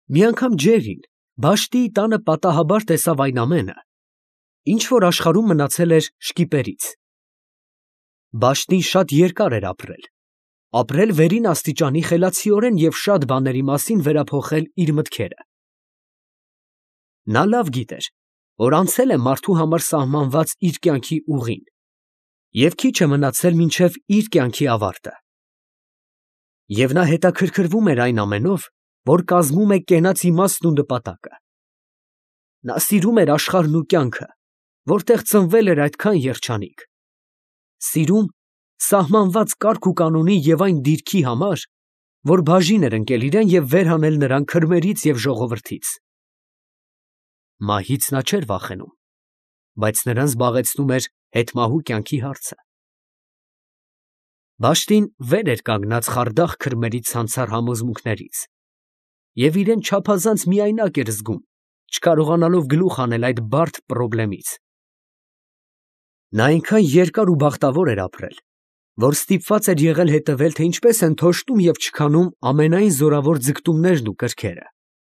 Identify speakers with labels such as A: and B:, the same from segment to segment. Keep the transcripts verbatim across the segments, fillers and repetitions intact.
A: Մի անգամ ջերին Բաշտիի տանը պատահաբար տեսավ այն ամենը, ինչ որ աշխարհում մնացել էր շկիպերից։ Բաշտին շատ երկար էր ապրել, ապրել վերին աստիճանի խելացիորեն և շատ բաների մասին վերափոխել իր մտքերը։ Նա լավ գիտեր, որ անցել է մարդու համար սահմանված իր կյանքի ուղին և քիչ է մնացել մինչև իր կյանքի ավարտը։ Եվ նա հետաքրքրվում էր այն ամենով, որ կազմում է կենաց իմաստն ու նպատակը։ Նա սիրում էր աշխարհն ու կյանքը, որտեղ ծնվել էր այդքան երջանիկ։ Սիրում սահմանված կարգ ու կանոնի և այն դիրքի համար, որ բաժին էր ընկել իրան և վեր հանել նրան քրմերից և ժողովրդից։ Մահից նա չէր վախենում, բայց նրան զբաղեցնում էր հետմահու կյանքի հարցը։ Բաշտին վեր էր կանգնած խարդախ քրմերի ցանցառ համոզմունքներից և իրան չափազանց միայնակ էր զգում, չկարողանալով գլուխ հանել այդ բարդ պրոբլեմից։ Նա այնքան երկար ու բախտավոր էր ապրել, որ ստիպված էր եղել հետևել, թե ինչպես են թոշտում և չքանում ամենայն զորավոր ձգտումներն ու կրքերը։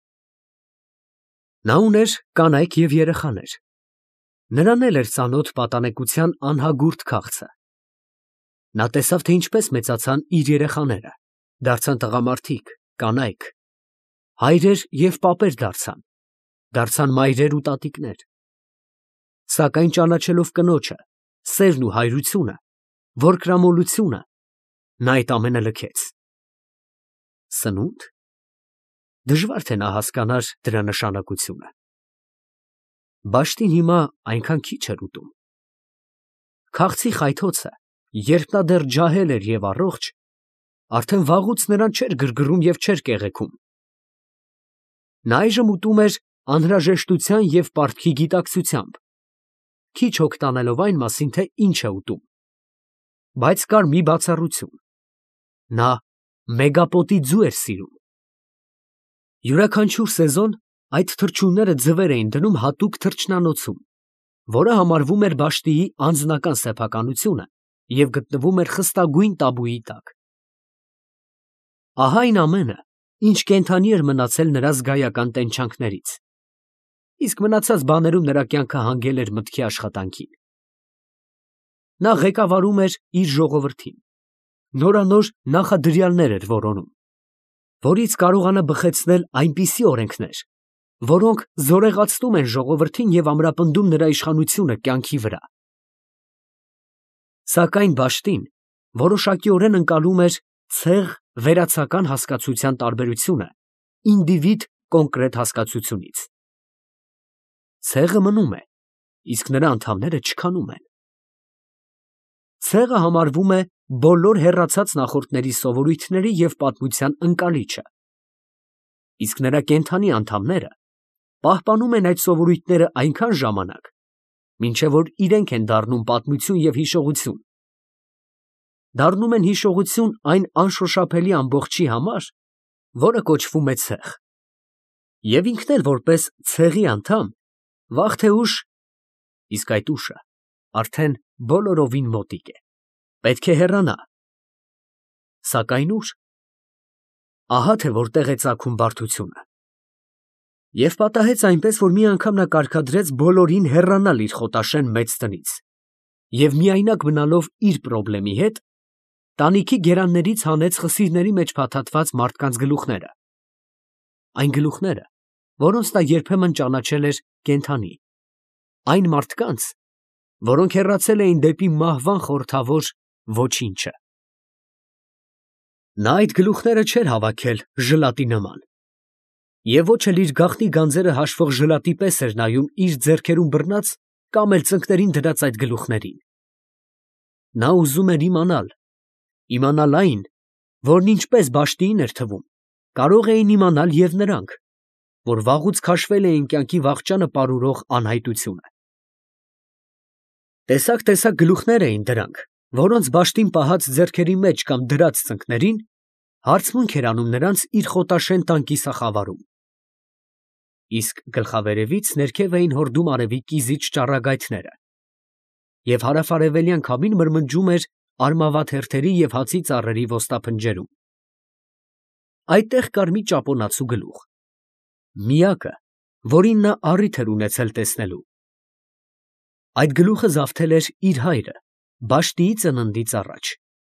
A: Նա ուներ կանայք և երեխաներ։ Նրան էլ էր ծանոթ պատանեկության անհագուրդ քաղցը։ Նա տեսավ, թե ինչպես մեծացան իր երեխաները, դարձան տղամարդիկ, կանայք, հայրեր և պապեր դարձան, դարձան մայրեր ու տատիկներ։ Սակայն ճանաչելով կնոջը, սերն ու հայրությունը, որկրամոլությունը, նա այդ ամենը լքեց։ Սնո՞ւնդ։ Դժվար թե նա հասկանար դրա նշանակությունը։ Բաշտին հիմա այնքան քիչ էր ուտում։ Քաղցի խայթոցը, երբ նա դեռ ջահել էր և առողջ, արդեն վաղուց նրան չէր գրգռում և չէր կեղեքում։ Նա այժմ ուտում էր անհրաժեշտության և պարտքի գիտակցությամբ, քիչ հոգ տանելով այն մասին, թե ինչ է ուտում։ Բայց կար մի բացառություն. նա մեգապոտի ձու էր սիրում։ Յուրաքանչյուր սեզոն այդ թռչունները ձվեր էին դնում հատուկ թռչնանոցում, որը համարվում էր Բաշտիի անձնական սեփականությունը և գտնվում էր խստագույն տաբուի տակ։ Ահա այն ամենը, ինչ կենդանի էր մնացել նրա զգայական տենչանքներից, իսկ մնացած բաներում նրա կյանքը հանգել էր մտքի աշխատանքին։ Նա ղեկավարում էր իր ժողովրդին, նորանոր նախադրյալներ էր որոնում, որից կարողանա բխեցնել այնպիսի օրենքներ, որոնք զորեղացնում են ժողովրդին և ամրապնդում նրա իշխանությունը կյանքի վրա։ Սակայն Բաշտին որոշակիորեն ընկալում էր ցեղ֊վերացական հասկացության տարբերությունը ինդիվիդ կոնկրետ հասկացությունից։ Ցեղը մնում է, իսկ նրա անդամները չքանում են։ Ցեղը համարվում է բոլոր հեռացած նախորդների սովորույթների և պատմության ընկալիչը, իսկ նրա կենդանի անդամները պահպանում են այդ սովորույթները այնքան ժամանակ, մինչև որ իրենք են դառնում պատմություն և հիշողություն, դառնում են հիշողություն այն անշոշափելի ամբողջի համար, որը կոչվում է ցեղ, և ինքն էլ որպես ցեղի անդամ, վաղ թե ուշ (իսկ այդ ուշը արդեն բոլորովին մոտիկ է) պետք է հեռանա։ Սակայն ո՞ւր։ Ահա թե որտեղ է ծագում բարդությունը։ Եվ պատահեց այնպես, որ մի անգամ նա կարգադրեց բոլորին հեռանալ իր խոտաշեն մեծ տնից և միայնակ մնալով իր պրոբլեմի հետ, տանիքի գերաններից հանեց խսիրների մեջ փաթաթված մարդկանց գլուխները, այն գլուխները, որոնց նա երբեմն ճանաչել էր կենդանի, այն մարդկանց, որոնք հեռացել էին դեպի մահվան խորհրդավոր ոչինչը։ Նա այդ գլուխները չէր հավաքել ժլատի նման, և ոչ էլ իր գաղտնի գանձերը հաշվող ժլատի պես էր նայում իր ձեռքերում բռնած կամ էլ ծնկներին դրած այդ գլուխներին։ Նա ուզում էր իմանալ, իմանալ այն, որն ինչպես Բաշտիին էր թվում, կարող էին իմանալ և նրանք, որ վաղուց քաշվել էին կյանքի վախճանը պարուրող անհայտությունը։ Տեսակ֊տեսակ գլուխներ էին դրանք, որոնց Բաշտին պահած ձեռքերի մեջ կամ դրած ծնկներին հարցմունք էր անում նրանց իր խոտաշեն տան կիսախավարում։ Իսկ գլխավերևից ներքև էին հորդում արևի կիզիչ ճառագայթները, և հարավ֊արևելյան քամին մրմնջում էր արմավաթերթերի և հացի ծառերի ոստափնջերում։ Այդտեղ կար մի ճապոնացու գլուխ, Միակը, որին նա առիթ էր ունեցել տեսնելու։ Այդ գլուխը զավթել էր իր հայրը Բաշտիի ծննդից առաջ։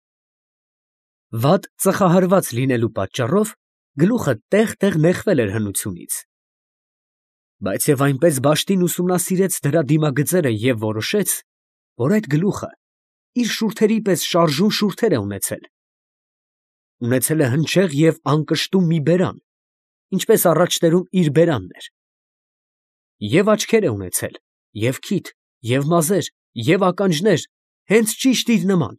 A: Վատ ծխահարված լինելու պատճառով գլուխը տեղ-տեղ նեղվել էր հնությունից։ Բայց և այնպես Բաշտին ուսումնասիրեց դրա դիմագծերը և որոշեց, որ այդ գլուխը իր շուրթերի պես շարժուն շուրթեր է ունեցել։ Ունեցել է հնչեղ և անկշտում մի բերան, ինչպես առաջներում իր բերանն էր։ Եվ աչքեր է ունեցել, և քիթ, և մազեր, և ականջներ, հենց ճիշտ իր նման։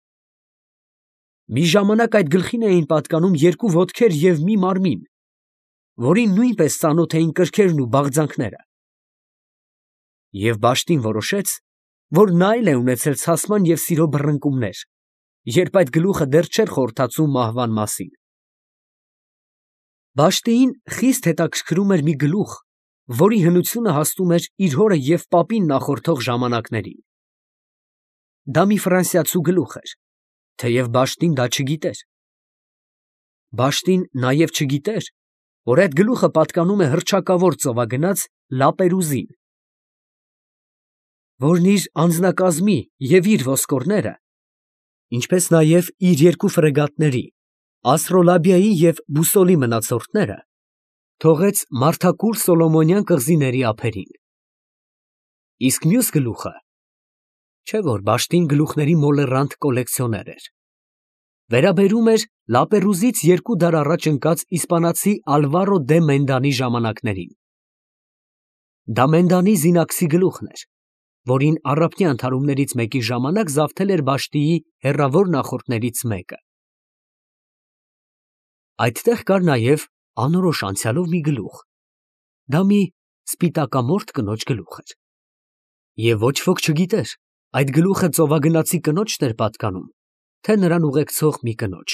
A: Մի ժամանակ այդ գլխին էին պատկանում երկու ոտքեր և մի մարմին, որին նույնպես ծանոթ էին կրքերն ու բաղձանքները։ Եվ Բաշտին որոշեց, որ նա էլ է ունեցել ցասման և սիրո բռնկումներ, երբ այդ գլուխը դեռ չէր խորհրդածում մահվան մասին։ Բաշտիին խիստ հետաքրքրում էր մի գլուխ, որի հնությունը հասնում էր իր հորը և պապին նախորդող ժամանակներին։ Դա մի ֆրանսիացու գլուխ էր, թեև Բաշտին դա չգիտեր։ Բաշտին նաև չգիտեր, որ այդ գլուխը պատկանում է հռչակավոր ծովագնաց Լապերուզին, որն իր անձնակազմի և իր ոսկորները, ինչպես նաև իր երկու ֆրեգատների՝ Աստրոլաբիայի և Բուսոլի մնացորդները, թողեց մարդակուլ Սոլոմոնյան կղզիների ափերին։ Իսկ մյուս գլուխը… չէ՞ որ Բաշտին գլուխների մոլեռանդ կոլեկցիոներ էր… վերաբերում էր Լապերուզից երկու դար առաջ ընկած իսպանացի Ալվարո դե Մենդանի ժամանակներին։ Դա Մենդանի զինակցի գլուխն էր, որին առափնյա ընդհարումներից մեկի ժամանակ զավթել էր Բաշտիի հեռավոր նախորդներից մեկը։ Այդտեղ կար նաև անորոշ անցյալով մի գլուխ. դա մի սպիտակամորթ կնոջ գլուխ էր։ Եվ ոչ ոք չգիտեր այդ գլուխը ծովագնացի կնոջն էր պատկանում, թե նրան ուղեկցող մի կնոջ։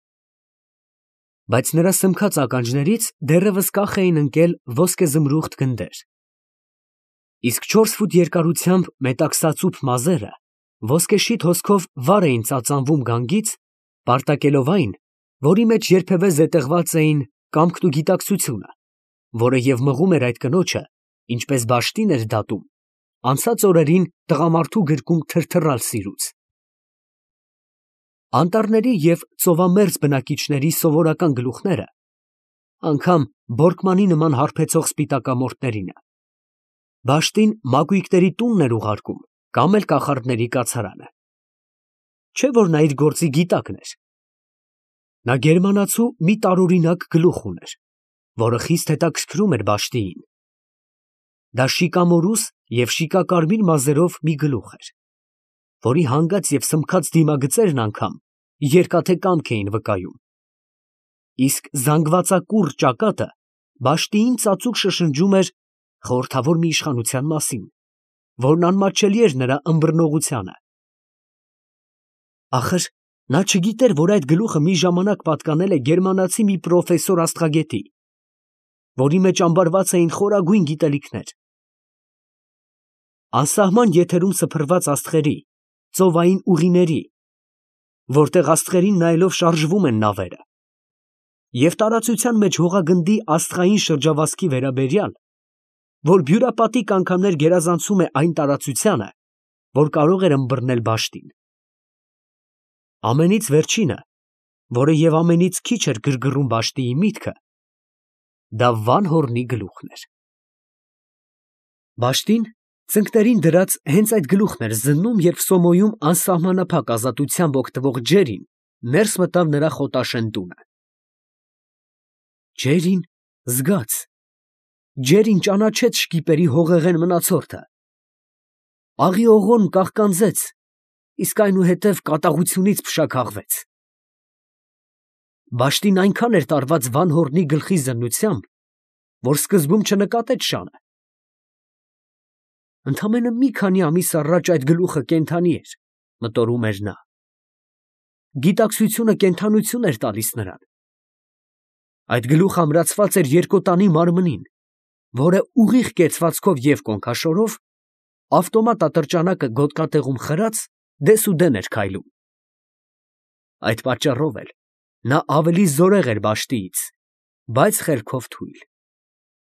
A: Բայց նրա սմքած ականջներից դեռևս կախ էին ընկել ոսկեզմրուխտ գնդեր։ Իսկ չորս ֆուտ երկարությամբ մետաքսածուփ մազերը ոսկեշիթ հոսքով վար էին ծածանվում գանգից, պարտակելով այն, որի մեջ երբևէ զետեղված էին կամքն ու գիտակցությունը, որը և մղում էր այդ կնոջը, ինչպես Բաշտին էր դատում, անցած օրերին տղամարդու գրկում թրթռալ սիրուց։ Անտառների և ծովամերձ բնակիչների սովորական գլուխները, անգամ Բորկմանի նման հարբեցող սպիտակամորթներինը, Բաշտին մակույկների տունն էր ուղարկում կամ էլ կախարդների կացարանը։ Չէ՞ որ նա իր գործի գիտակն էր։ Նա գերմանացու մի տարօրինակ գլուխ ուներ, որը խիստ հետաքրքրում էր Բաշտիին։ Դա շիկամորուս և շիկակարմիր մազերով մի գլուխ էր, որի հանգած և սմքած դիմագծերն անգամ երկաթե կամք էին վկայում։ Իսկ զանգվածակուռ ճակատը Բաշտիին ծածուկ շշնջում էր խորհրդավոր մի իշխանության մասին, որն անմատչելի էր նրա ըմբռնողությանը։ Ախր նա չգիտեր, որ այդ գլուխը մի ժամանակ պատկանել է գերմանացի մի պրոֆեսոր աստղագետի, որի մեջ ամբարված էին խորագույն գիտելիքներ։ Անսահման եթերում սփռված աստղերի, ծովային ուղիների, որտեղ աստղերին նայելով շարժվում են նավերը, և տարածության մեջ հողագնդի աստղային շրջավազքի վերաբերյալ, որ բյուրապատիկ անգամներ գերազանցում է այն տարածությանը, որ կարող էր ըմբռնել Բաշտին։ Ամենից վերջինը, որը և ամենից քիչ էր գրգռում Բաշտիի միտքը, դա Վան Հորնի գլուխն էր։ Բաշտին ծնկներին դրած հենց այդ գլուխն էր զննում, երբ Սոմոյում անսահմանափակ ազատությամբ օգտվող Ջերին ներս մտավ նրա խոտաշեն տունը։ Ջերին զգաց, Ջերին ճանաչեց շկիպերի հողեղեն մնացորդը։ Աղի օղոն կաղկանձեց, իսկ այնուհետև կատաղությունից փշաքաղվեց։ Բաշտին այնքան էր տարված Վան Հորնի գլխի զննությամբ, որ սկզբում չնկատեց շանը։ Ընդամենը մի քանի ամիս առաջ այդ գլուխը կենդանի էր, մտորում էր նա։ Գիտակցությունը կենդանություն էր տալիս նրան։ Այդ գլուխը ամրացված էր երկոտանի մարմնին, որը ուղիղ կեցվածքով և կոնքաշորով, ավտոմատ ատրճանակը գոտկատեղում խրած, դեսուդեն էր քայլում։ Այդ պատճառով էլ նա ավելի զորեղ էր Բաշտիից, բայց խելքով թույլ։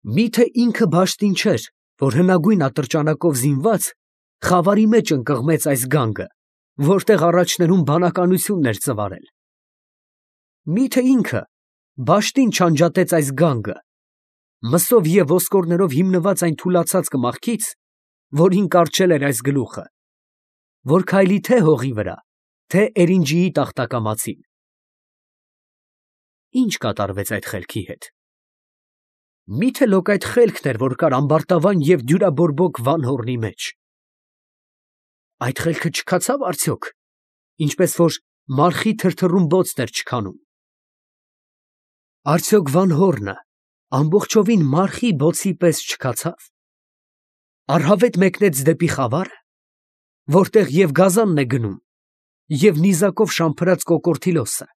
A: Միթե ինքը Բաշտին չէր, որ հնագույն ատրճանակով զինված խավարի մեջ ընկղմեց այս գանգը, որտեղ առաջներում բանականությունն էր ծվարել։ Միթե ինքը Բաշտին չանջատեց այս գանգը, մսով և ոսկորներով հիմնված այն թուլացած կմախքից, որին կառչել էր այս գլուխը, որ քայլի թե հողի վրա, թե էրինջիի տախտակամածին։ Ինչ կատարվեց այդ խելքի հետ։ Միթե լոկ այդ խելքն էր, որ կար ամբարտավան և դյուրաբորբոք Վանհոռնի մեջ։ Այդ խելքը չքացավ արդյոք, ինչպես որ մարխի թրթռումբոցն էր չքանում։ Արդյոք Վանհոռնը ամբողջովին մարխի բոցի պես չքացավ։ Առհավետ մեկնեց դեպի խավարը, որտեղ և գազանն է գնում, և նիզակով շամփրած կոկորդիլոսը։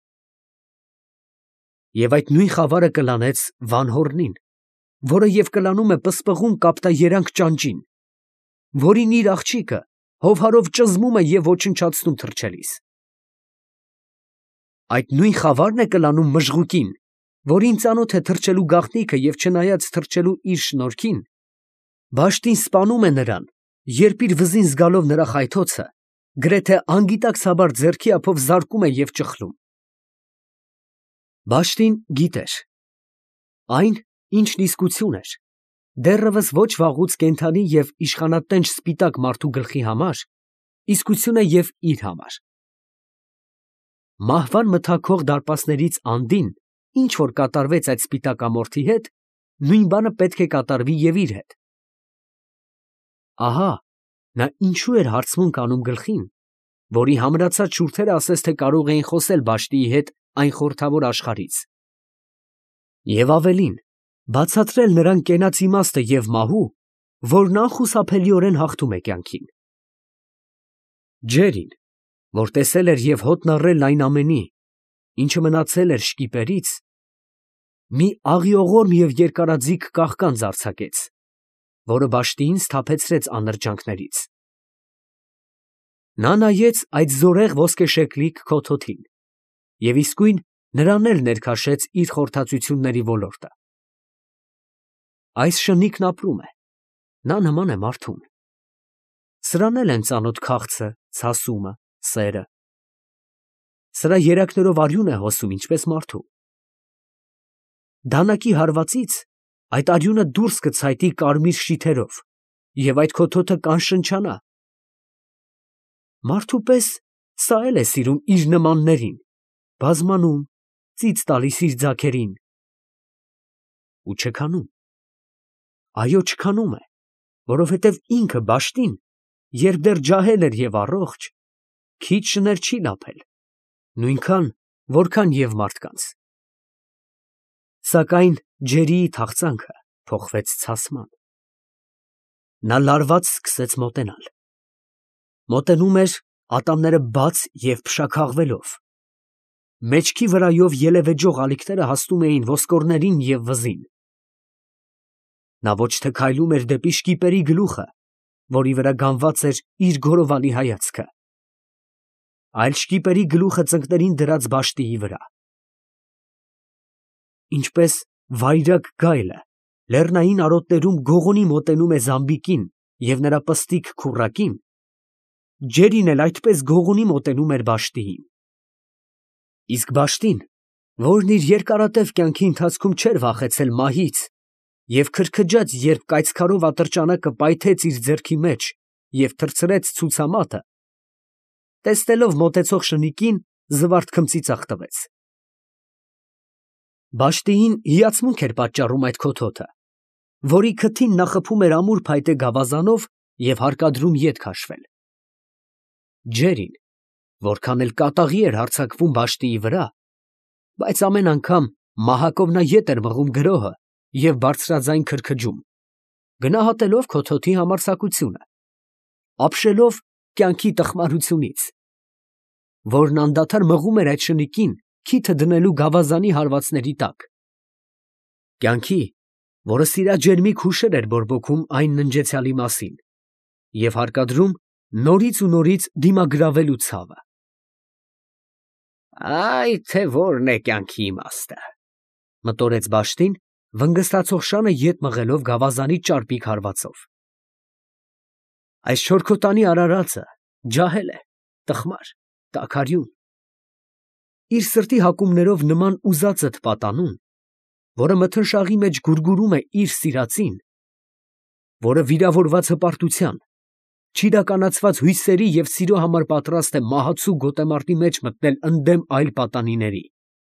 A: Եվ այդ նույն խավարը կլանեց Վանհոռնին, որը և կլանում է պսպղուն կապտաերանգ ճանճին, որին իր աղջիկը հովհարով ճզմում է և ոչնչացնում թռչելիս։ Այդ նույն խավարն է կլանում մժղուկին, որին ծանոթ է թռչելու գաղտնիքը և չնայած թռչելու իր շնորհքին, Բաշտին սպանում է նրան, երբ իր վզին զգալով նրա խայթոցը, գրեթե անգիտակցաբար ձեռքի ափով զարկում է և ճխլում։ Բաշտին գիտեր. այն, ինչն իսկություն էր, դեռևս ոչ վաղուց կենդանի և իշխանատենչ սպիտակ մարդու գլխի համար, իսկություն է և իր համար։ Մահվան մթագող դարպասներից անդին, ինչ որ կատարվեց այդ սպիտակամորթի հետ, նույն բանը պետք է կատարվի և իր հետ։ Ահա նա ինչու էր հարցմունք անում գլխին, որի համրացած շուրթերը ասես թե կարող էին խոսել Բաշտիի հետ այն խորհրդավոր աշխարհից, և ավելին, բացատրել նրան կենաց իմաստը և մահու, որն անխուսափելիորեն հաղթում է կյանքին։ Ջերին, որ տեսել էր և հոտն առել այն ամենի, ինչը մնացել էր շկիպերից, մի աղիողորմ և երկարաձիգ կաղկանձ արձակեց, որը Բաշտիին սթափեցրեց անրջանքներից։ Նա նայեց այդ զորեղ ոսկեշեկլիկ քոթոթին և իսկույն նրան էլ ներքաշեց իր խորհրդածությունների ոլորտը։ Այս շնիկն ապրում է, նա նման է մարդուն։ Սրան էլ են ծանոթ քաղցը, ցասումը, սերը։ Սրա երակներով արյուն է հոսում, ինչպես մարդու։ Դանակի հարվածից այդ արյունը դուրս կցայտի կարմիր շիթերով, և այդ քոթոթը կանշնչանա։ Մարդու պես սա էլ է սիրում իր նմաններին, բազմանում, ծիծ տալիս իր ձագերին։ Ու չքանում։ Այո, չքանում է, որովհետև ինքը Բաշտին, երբ դեռ ջահել էր և առողջ, քիչ շներ չի լափել, նույնքան, որքան և մարդկանց։ Սակայն ջերիի թախծանքը փոխվեց ցասման։ Նա լարված սկսեց մոտենալ։ Մոտենում էր ատամները բաց և փշաքաղվելով։ Մեջքի վրայով ելևէջող ալիքները հասնում էին ոսկորներին և վզին։ Նա ոչ թե քայլում էր դեպի շկիպերի գլուխը, որի վրա գանված էր իր գորովանի հայացքը, այլ շկիպերի գլուխը ծնկներին դրած Բաշտիի վրա։ Ինչպես վայրագ գայլը լեռնային արոտներում գողունի մոտենում է զամբիկին և նրա պստիկ քուռակին, ջերին էլ այդպես գողունի մոտենում էր Բաշտիին։ Իսկ Բաշտին, որն իր երկարատև կյանքի ընթացքում չէր վախեցել մահից և քրքջաց, երբ կայծքարով ատրճանակը պայթեց իր ձեռքի մեջ և թռցրեց ցուցամատը, տեսնելով մոտեցող շնիկին, զվարթ քմծիծաղ տվեց։ Բաշտիին հիացմունք էր պատճառում այդ քոթոթը, որի քթին նա խփում էր ամուր փայտե գավազանով և հարկադրում ետ քաշվել։ Ջերին, որքան էլ կատաղի էր հարձակվում Բաշտիի վրա, բայց ամեն անգամ մահակով նա ետ էր մղում գրոհը և բարձրաձայն քրքջում, գնահատելով քոթոթի համարձակությունը, ապշելով կյանքի տխմարությունից, որն անդադար մղում էր այդ շնիկին քիթը դնելու գավազանի հարվածների տակ, կյանքի, որը սիրաջերմիկ հուշեր էր բորբոքում այն ննջեցյալի մասին և հարկադրում նորից ու նորից դիմագրավելու ցավը։ «Այ թե որն է կյանքի իմաստը», ֊ մտորեց Բաշտին վնգստացող շանը ետ մղելով գավազանի ճարպիկ հարվածով։ Այս չորքոտանի արարածը ջահել է, տխմար, տաքարյուն։ Իր սրտի հակումներով նման ուզածդ պատանուն, որը մթնշաղի մեջ գուրգուրում է իր սիրածին, որը վիրավորված հպարտության, չիրականացված հույսերի և սիրո համար պատրաստ է մահացու գոտեմարտի մեջ մտնել ընդդեմ այլ պատանիների։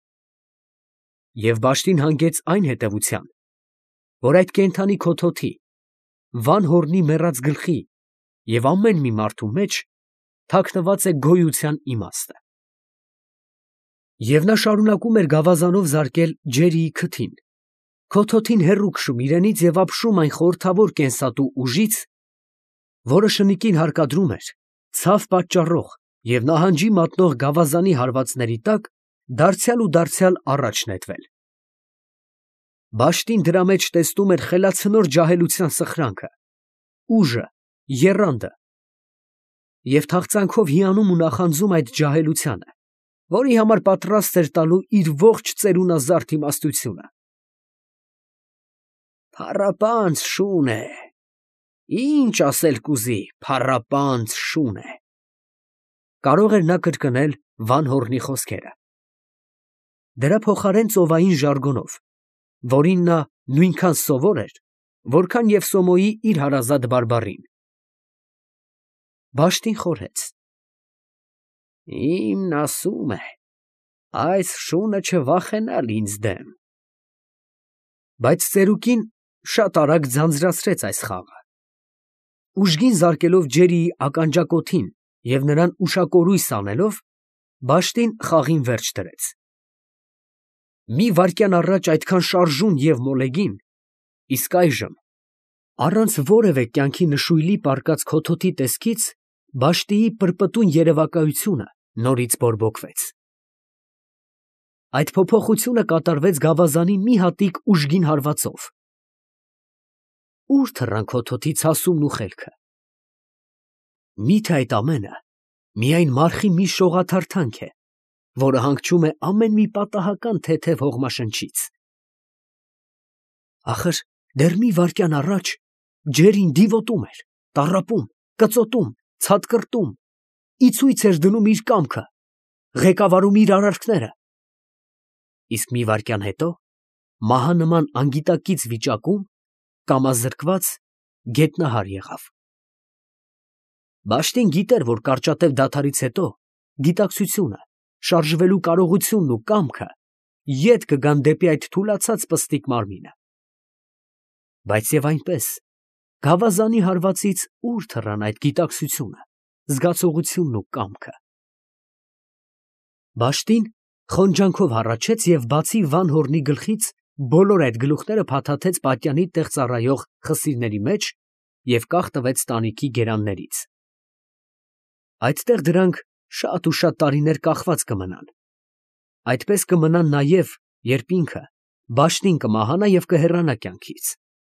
A: Եվ Բաշտին հանգեց այն հետևության, որ այդ կենդանի քոթոթի, վան հոռնի մեռած գլխի և ամեն մի մարդու մեջ թաքնված է գոյության իմաստը։ Եվ նա շարունակում էր գավազանով զարկել ջերիի քթին, քոթոթին հեռու քշում իրենից և ապշում այն խորհրդավոր կենսատու ուժից, որը շնիկին հարկադրում էր ցավ պատճառող և նահանջի մատնող գավազանի հարվածների տակ դարձյալ ու դարձյալ առաջ նետվել։ Բաշտին դրա մեջ տեսնում էր խելացնոր ջահելության սխրանքը, ուժը, եռանդը և թախծանքով հիանում ու նախանձում այդ ջահելությանը, որի համար պատրաստ էր տալու իր ողջ ծերունազարդ իմաստությունը։ Փառապանծ շուն է, ինչ ասել կուզի, փառապանծ շուն է, կարող էր նա կրկնել վան հոռնի խոսքերը։ Դրա փոխարեն ծովային ժարգոնով, որին նա նույնքան սովոր էր, որքան Եվսոմոյի իր հարազատ բարբառին, Բաշտին խորհեց. Իմն ասում է, այս շունը չվախենալ ինձ դեմ։ Բայց ծերուկին շատ արագ ձանձրացրեց այս խաղը։ Ուժգին զարկելով ջերիի ականջակոթին և նրան ուշակորույս անելով, Բաշտին խաղին վերջ դրեց։ Մի վայրկյան առաջ այդքան շարժուն և մոլեգին, իսկ այժմ, առանց որևէ կյանքի նշույլի պառկած քոթոթի տեսքից, Բաշտիի պրպտուն երևակայությունը նորից բորբոքվեց։ Այդ փոփոխությունը կատարվեց գավազանի մի հատիկ ուժգին հարվածով։ Ո՞ւր թռան քոթոթի ցասումն ու խելքը։ Մի՞թե այդ ամենը միայն մարխի մի շողաթարթանք է, որը հանգչում է ամեն մի պատահական թեթև հողմաշնչից։ Ախր դեռ մի վայրկյան առաջ ջերին դիվոտում էր, տառապում, կծոտում, ցատկրտում, ի ցույց էր դնում իր կամքը, ղեկավարում իր արարքները, իսկ մի վայրկյան հետո մահանման անգիտակից վիճակում կամազրկված գետնահար եղավ։ Բաշտին գիտեր, որ կարճատև դադարից հետո գիտակցությունը, շարժվելու կարողությունն ու կամքը ետ կգան դեպի այդ թուլացած պստիկ մարմինը։ Բայց և այնպես, գավազանի հարվածից ո՞ւր թռան այդ գիտակցությունը, զգացողությունն ու կամքը։ Բաշտին խոնջանքով հառաչեց և բացի վան հոռնի գլխից բոլոր այդ գլուխները փաթաթեց պատյանի տեղ ծառայող խսիրների մեջ և կախ տվեց տանիքի գերաններից։ Այդտեղ դրանք շատ ու շատ տարիներ կախված կմնան։ Այդպես կմնան նաև, երբ ինքը, Բաշտին, կմահանա և կհեռանա կյանքից։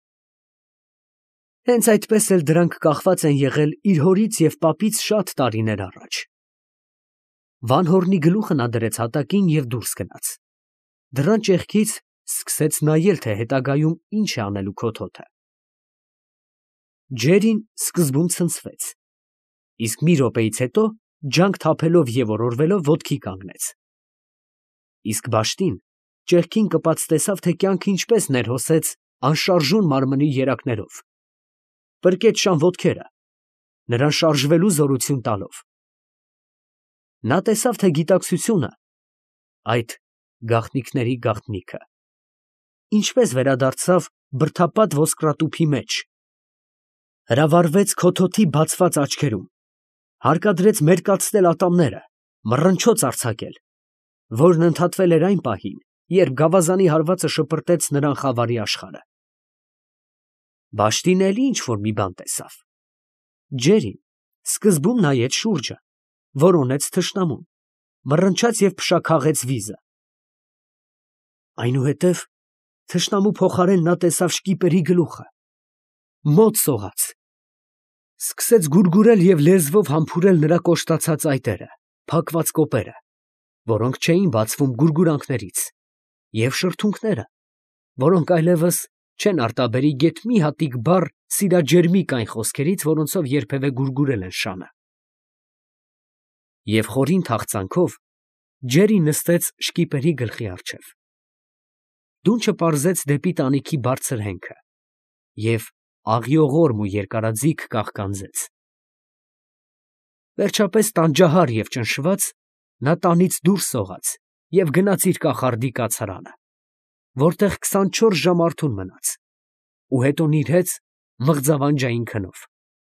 A: Հենց այդպես էլ դրանք կախված են եղել իր հորից և պապից շատ տարիներ առաջ։ Վան հոռնի գլուխը նա դրեց հատակին և դուրս գնաց։ Դռան ճեղքից սկսեց նայել, թե հետագայում ինչ է անելու քոթոթը։ Ջերին սկզբում ցնցվեց, իսկ մի րոպեից հետո ջանք թափելով և օրորվելով ոտքի կանգնեց։ Իսկ Բաշտին ճեղքին կպած տեսավ, թե կյանքը ինչպես ներհոսեց անշարժուն մարմնի երակներով, պրկեց շան ոտքերը, նրան շարժվելու զորություն տալով։ Նա տեսավ, թե գիտակցությունը, այդ գաղտնիքների գաղտնիքը, ինչպես վերադարձավ բրդապատ ոսկրատուփի մեջ, հրավառվեց քոթոթի բացված աչքերում, հարկադրեց մերկացնել ատամները, մռնչոց արձակել, որն ընդհատվել էր այն պահին, երբ գավազանի հարվածը շպրտեց նրան խավարի աշխարհը։ Բաշտին էլ ինչ֊որ մի բան տեսավ։ Ջերին սկզբում նայեց շուրջը, որոնեց թշնամուն, մռնչաց և փշաքաղեց վիզը։ Այնուհետև թշնամու փոխարեն նա տեսավ շկիպերի գլուխը, մոտ սողաց, սկսեց գուրգուրել և լեզվով համբուրել նրա կոշտացած այտերը, փակված կոպերը, որոնք չէին բացվում գուրգուրանքներից, և շրթունքները, որոնք այլևս չեն արտաբերի գեթ մի հատիկ բառ սիրաջերմիկ այն խոսքերից, որոնցով երբևէ գուրգուրել են շանը։ Եվ խորին թախծանքով Ջերին նստեց շկիպերի գլխի առջև։ Դունչը պարզեց դեպի տանիքի բարձր հենքը և աղիողորմ ու երկարաձիգ կաղկանձեց։ Վերջապես տանջահար և ճնշված, նա տանից դուրս սողաց և գնաց իր կախարդի կացարանը, որտեղ քսանչորս ժամ արթուն մնաց ու հետո նիրհեց մղձավանջային քնով։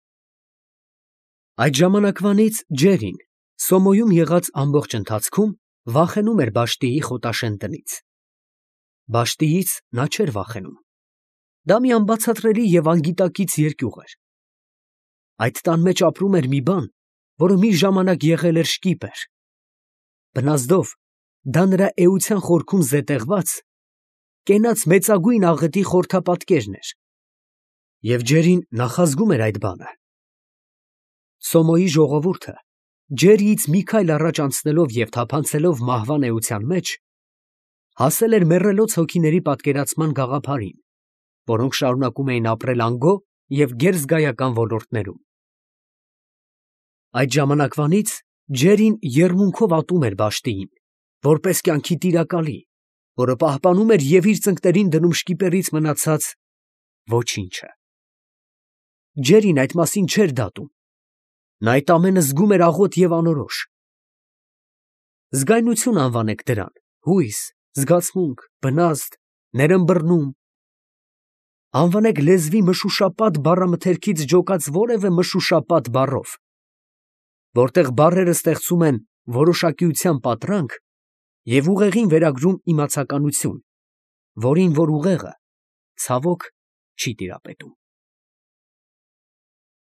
A: Այդ ժամանակվանից Ջերին Սոմոյում եղած ամբողջ ընթացքում վախենում էր Բաշտիի խոտաշեն տնից։ Բաշտիից նա չէր վախենում. դա մի անբացատրելի և անգիտակից երկյուղ էր։ Այդ տան մեջ ապրում էր մի բան, որը մի ժամանակ եղել էր շկիպեր։ Բնազդով դա նրա էության խորքում զետեղված, կենաց մեծագույն աղետի խորհրդապատկերն էր, և Ջերին նախազգում էր այդ բանը։ Սոմոյի ժողովուրդը Ջերիից մի քայլ առաջ անցնելով և թափանցելով մահվան էության մեջ, հասել էր մեռելոց հոգիների պատկերացման գաղափարին, որոնք շարունակում էին ապրել անգո և գերզգայական ոլորտներում։ Այդ ժամանակվանից Ջերին եռմունքով ատում էր Բաշտիին, որպես կյանքի տիրակալի, որը պահպանում էր և իր ծնկներին դնում շկիպերից մնացած ոչինչը։ Ջերին այդ մասին չէր դատում. նա այդ ամենը զգում էր աղոտ և անորոշ։ Զգայնություն անվանեք դրան, հույս, զգացմունք, բնազդ, ներըմբռնում։ Անվանեք լեզվի մշուշապատ բառամթերքից ջոկած որևէ մշուշապատ բառով, որտեղ բառերը ստեղծում են որոշակիության պատրանք և ուղեղին վերագրում իմացականություն, որին որ ուղեղը, ցավոք, չի տիրապետում։